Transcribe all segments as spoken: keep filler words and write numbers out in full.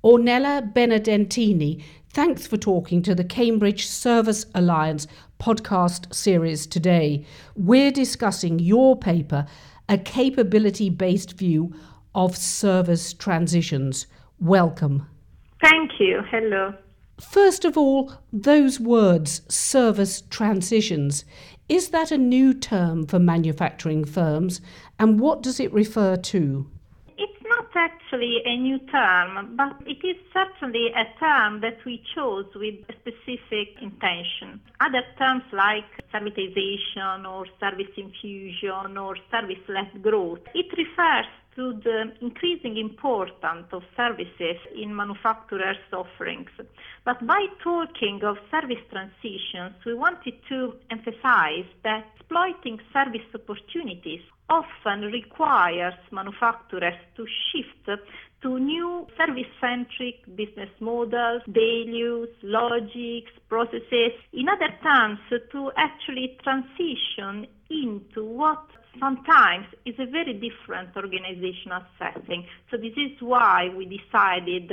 Ornella Benedentini, thanks for talking to the Cambridge Service Alliance podcast series today. We're discussing your paper, A Capability-Based View of Service Transitions. Welcome. Thank you. Hello. First of all, those words, service transitions. Is that a new term for manufacturing firms, and what does it refer to? It's not actually a new term, but it is certainly a term that we chose with a specific intention. Other terms like servitization or service infusion or service-led growth, it refers to the increasing importance of services in manufacturers' offerings. But by talking of service transitions, we wanted to emphasize that exploiting service opportunities often requires manufacturers to shift to new service-centric business models, values, logics, processes. In other terms, to actually transition into what sometimes is a very different organizational setting. So this is why we decided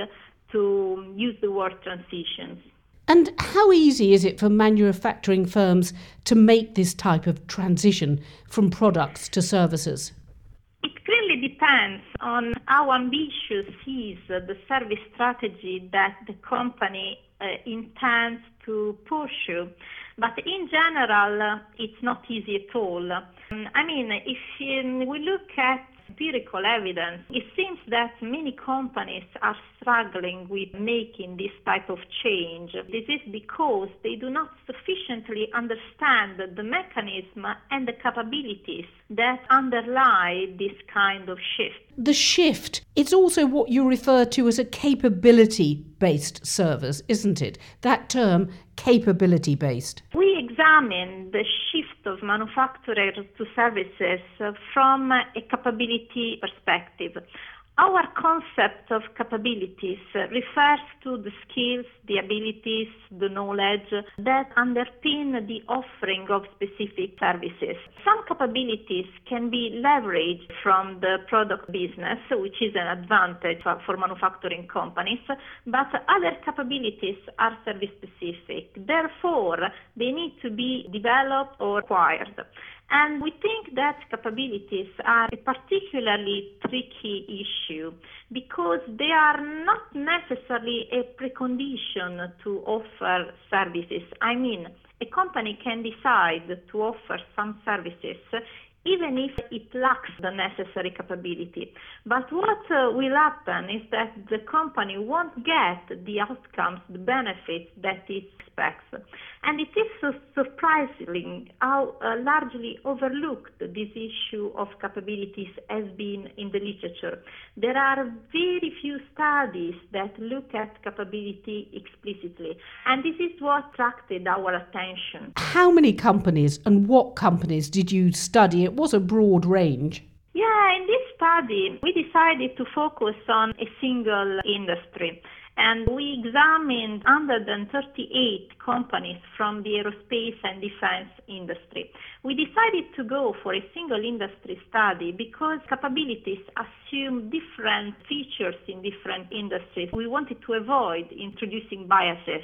to use the word transitions. And how easy is it for manufacturing firms to make this type of transition from products to services? It clearly depends on how ambitious is the service strategy that the company uh, intends to pursue. But in general, uh, it's not easy at all. Um, I mean, if um, we look at empirical evidence, it seems that many companies are struggling with making this type of change. This is because they do not sufficiently understand the mechanism and the capabilities that underlie this kind of shift. The shift, it's also what you refer to as a capability-based service, isn't it? That term, capability-based. We examine the shift of manufacturers to services from a capability perspective. Our concept of capabilities refers to the skills, the abilities, the knowledge that underpin the offering of specific services. Some capabilities can be leveraged from the product business, which is an advantage for, for manufacturing companies, but other capabilities are service specific. Therefore, they need to be developed or acquired. And we think that capabilities are a particularly tricky issue because they are not necessarily a precondition to offer services. I mean, a company can decide to offer some services even if it lacks the necessary capability. But what uh, will happen is that the company won't get the outcomes, the benefits that it expects. And it is so surprising how uh, largely overlooked this issue of capabilities has been in the literature. There are very few studies that look at capability explicitly, and this is what attracted our attention. How many companies and what companies did you study? It was a broad range. Yeah, in this study, we decided to focus on a single industry. And we examined one hundred thirty-eight companies from the aerospace and defense industry. We decided to go for a single industry study because capabilities assume different features in different industries. We wanted to avoid introducing biases.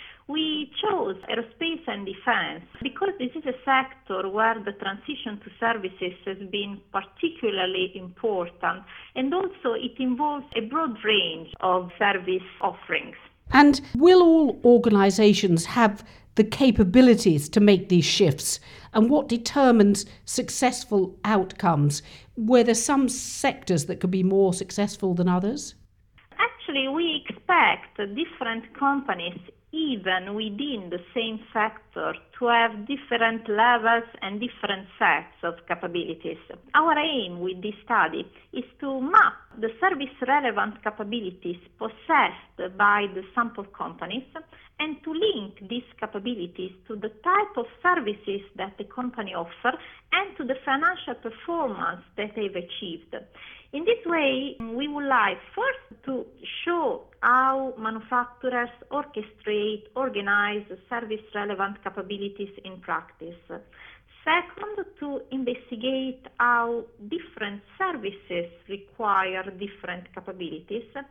We chose aerospace and defense because this is a sector where the transition to services has been particularly important, and also it involves a broad range of service offerings. And will all organisations have the capabilities to make these shifts? And what determines successful outcomes? Were there some sectors that could be more successful than others? Actually, we expect different companies even within the same sector to have different levels and different sets of capabilities. Our aim with this study is to map the service-relevant capabilities possessed by the sample companies and to link these capabilities to the type of services that the company offers and to the financial performance that they've achieved. In this way, we would like first to show how manufacturers orchestrate, organize service-relevant capabilities in practice. Second, to investigate how different services require different capabilities.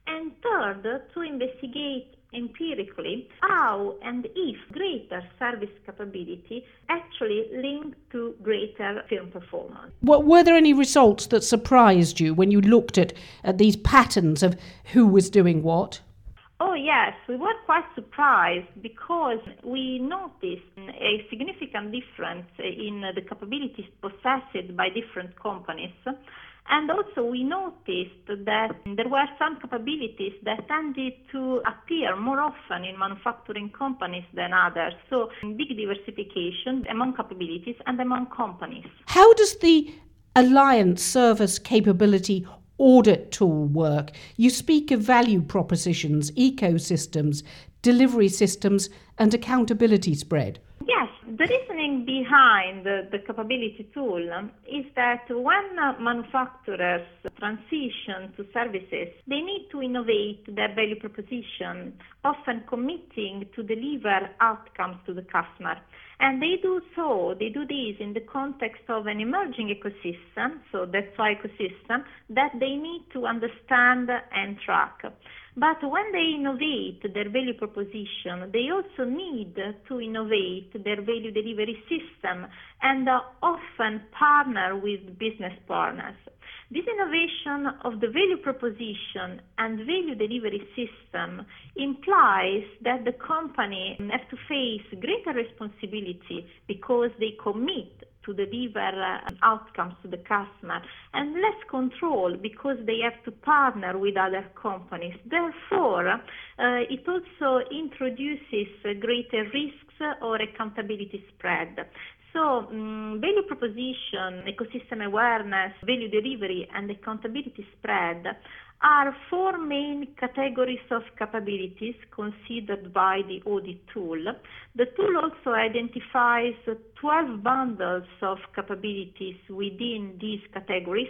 And third, to investigate empirically how and if greater service capability actually linked to greater firm performance. What, were there any results that surprised you when you looked at, at these patterns of who was doing what? Oh yes, we were quite surprised because we noticed a significant difference in the capabilities possessed by different companies. And also we noticed that there were some capabilities that tended to appear more often in manufacturing companies than others. So big diversification among capabilities and among companies. How does the Alliance Service Capability Audit tool work? You speak of value propositions, ecosystems, delivery systems, and accountability spread. Yes, the reasoning behind the, the capability tool is that when uh, manufacturers transition to services, they need to innovate their value proposition, often committing to deliver outcomes to the customer. And they do so, they do this in the context of an emerging ecosystem, so that's why ecosystem, that they need to understand and track. But when they innovate their value proposition, they also need to innovate their value delivery system and uh, often partner with business partners. This innovation of the value proposition and value delivery system implies that the company has to face greater responsibility because they commit to deliver uh, outcomes to the customer, and less control because they have to partner with other companies. Therefore, uh, it also introduces uh, greater risks or accountability spread. So, um, value proposition, ecosystem awareness, value delivery, and accountability spread are four main categories of capabilities considered by the audit tool. The tool also identifies twelve bundles of capabilities within these categories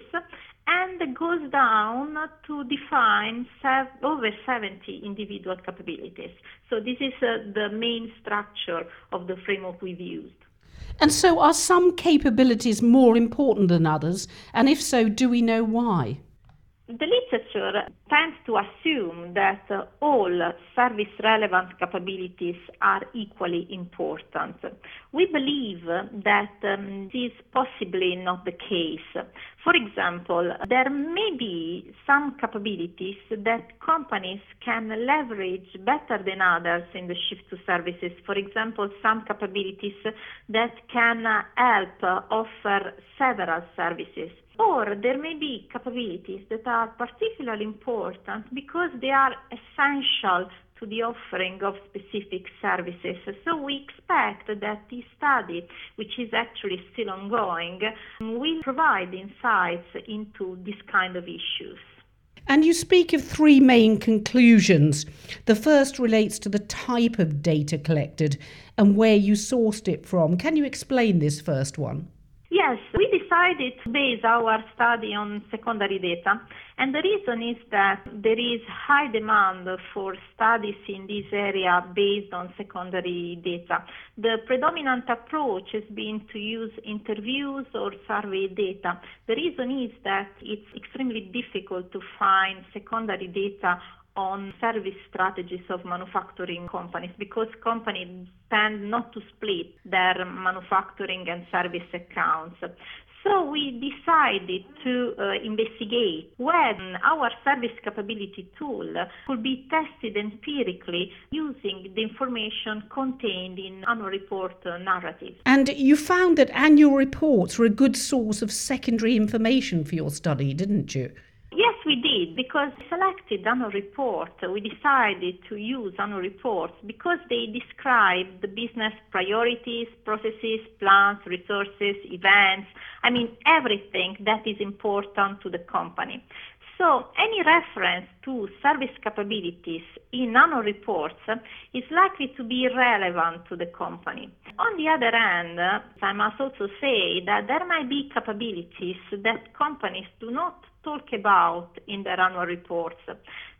and goes down to define sev- over seventy individual capabilities. So this is uh, the main structure of the framework we've used. And so are some capabilities more important than others? And if so, do we know why? The literature tends to assume that uh, all service-relevant capabilities are equally important. We believe that um, this is possibly not the case. For example, there may be some capabilities that companies can leverage better than others in the shift to services. For example, some capabilities that can uh, help uh, offer several services. Or there may be capabilities that are particularly important because they are essential to the offering of specific services. So we expect that this study, which is actually still ongoing, will provide insights into this kind of issues. And you speak of three main conclusions. The first relates to the type of data collected and where you sourced it from. Can you explain this first one? Yes, we decided to base our study on secondary data, and the reason is that there is high demand for studies in this area based on secondary data. The predominant approach has been to use interviews or survey data. The reason is that it's extremely difficult to find secondary data on service strategies of manufacturing companies because companies tend not to split their manufacturing and service accounts. So we decided to uh, investigate when our service capability tool could be tested empirically using the information contained in annual report uh, narratives. And you found that annual reports were a good source of secondary information for your study, didn't you? Yes, we did, because we selected annual report. We decided to use annual reports because they describe the business priorities, processes, plans, resources, events, I mean, everything that is important to the company. So any reference to service capabilities in annual reports is likely to be relevant to the company. On the other hand, I must also say that there might be capabilities that companies do not talk about in their annual reports.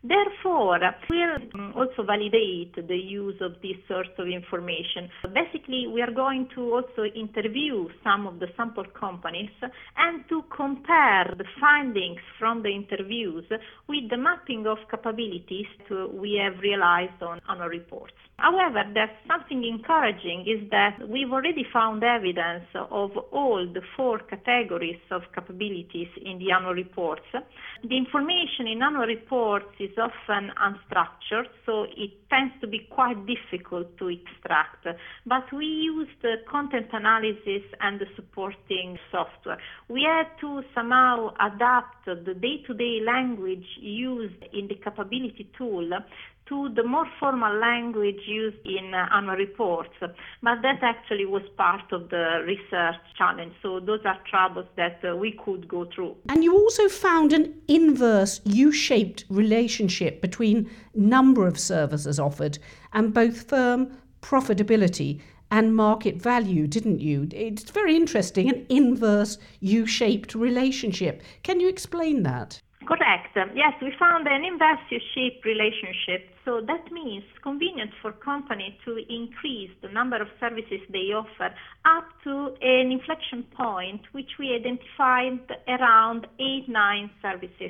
Therefore, we'll also validate the use of this sort of information. Basically, we are going to also interview some of the sample companies and to compare the findings from the interviews with the mapping of capabilities we have realized on annual reports. However, there's something encouraging is that we've already found evidence of all the four categories of capabilities in the annual reports. The information in annual reports is often unstructured, so it tends to be quite difficult to extract. But we used the content analysis and the supporting software. We had to somehow adapt the day-to-day language used in the capability tool to the more formal language used in uh, annual reports. But that actually was part of the research challenge. So those are troubles that uh, we could go through. And you also found an inverse U-shaped relationship between number of services offered and both firm profitability and market value, didn't you? It's very interesting, an inverse U-shaped relationship. Can you explain that? Correct. Yes, we found an inverse U-shaped relationship. So that means it's convenient for companies to increase the number of services they offer up to an inflection point, which we identified around eight, nine services.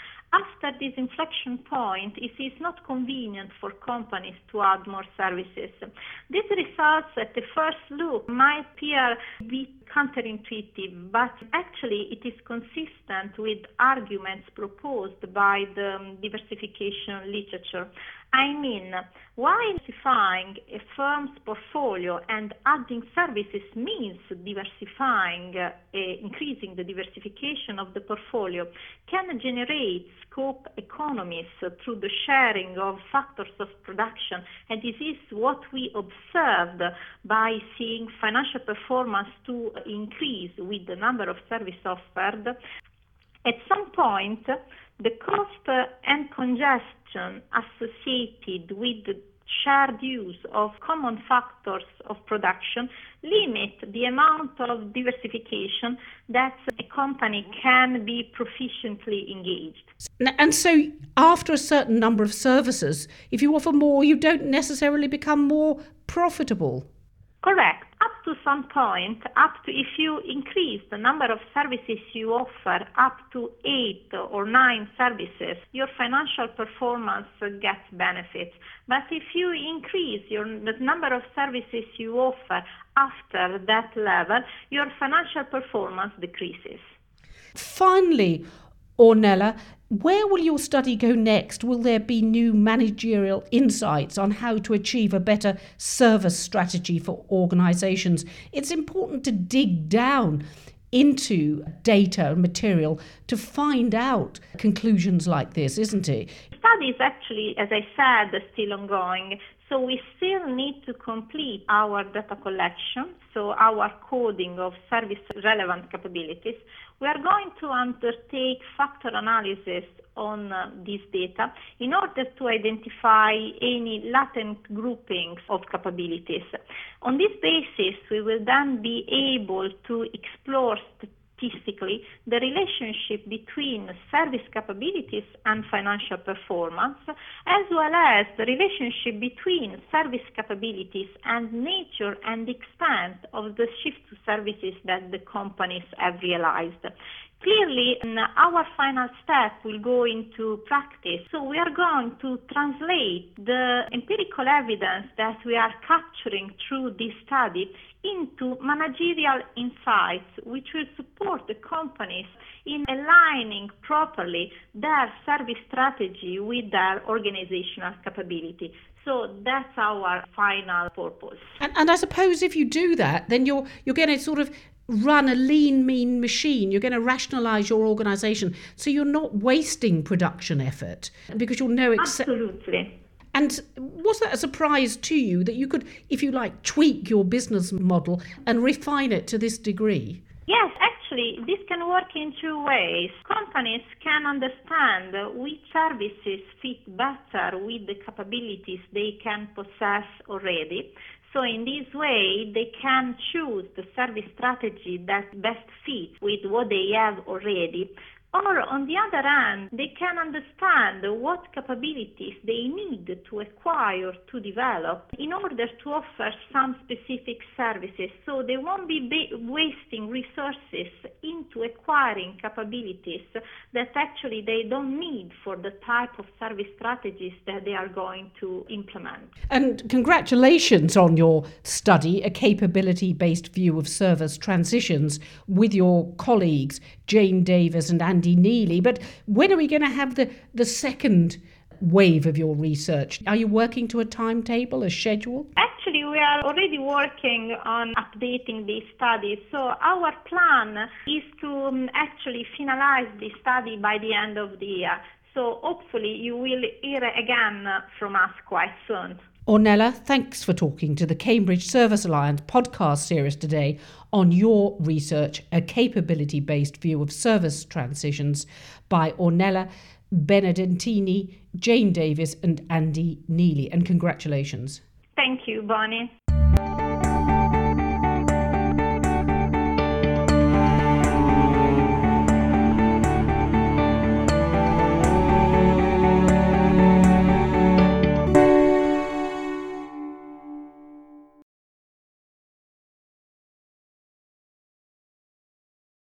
After this inflection point, it is not convenient for companies to add more services. These results at the first look might appear a bit counterintuitive, but actually it is consistent with arguments proposed by the diversification literature. I mean, while diversifying a firm's portfolio and adding services means diversifying, uh, increasing the diversification of the portfolio, can generate scope economies through the sharing of factors of production, and this is what we observed by seeing financial performance to increase with the number of services offered. At some point, the cost and congestion associated with the shared use of common factors of production limit the amount of diversification that a company can be proficiently engaged. And so after a certain number of services, if you offer more, you don't necessarily become more profitable. Correct. Up to some point, up to if you increase the number of services you offer up to eight or nine services, your financial performance gets benefits. But if you increase your, the number of services you offer after that level, your financial performance decreases. Finally, Ornella, where will your study go next? Will there be new managerial insights on how to achieve a better service strategy for organisations? It's important to dig down into data and material to find out conclusions like this, isn't it? The study is actually, as I said, still ongoing. So we still need to complete our data collection, so our coding of service-relevant capabilities. We are going to undertake factor analysis on uh, this data in order to identify any latent groupings of capabilities. On this basis, we will then be able to explore statistically the relationship between service capabilities and financial performance, as well as the relationship between service capabilities and nature and extent of the shift to services that the companies have realized. Clearly, our final step will go into practice. So we are going to translate the empirical evidence that we are capturing through this study into managerial insights, which will support the companies in aligning properly their service strategy with their organizational capability. So that's our final purpose. And, and I suppose if you do that, then you're you're going to sort of run a lean, mean machine. You're going to rationalise your organisation, so you're not wasting production effort because you'll know exa- Absolutely. And was that a surprise to you that you could, if you like, tweak your business model and refine it to this degree? Yes, actually, this can work in two ways. Companies can understand which services fit better with the capabilities they can possess already. So in this way, they can choose the service strategy that best fits with what they have already. Or on the other hand, they can understand what capabilities they need to acquire, to develop, in order to offer some specific services. So they won't be ba- wasting resources into acquiring capabilities that actually they don't need for the type of service strategies that they are going to implement. And congratulations on your study, A Capability-Based View of Service Transitions, with your colleagues Jane Davis and Andy Neely. But when are we going to have the, the second wave of your research? Are you working to a timetable, a schedule? Actually, we are already working on updating the study. So our plan is to um, actually finalize the study by the end of the year. So hopefully you will hear again from us quite soon. Ornella, thanks for talking to the Cambridge Service Alliance podcast series today on your research, A Capability-Based View of Service Transitions, by Ornella Benedentini, Jane Davis and Andy Neely. And congratulations. Thank you, Bonnie.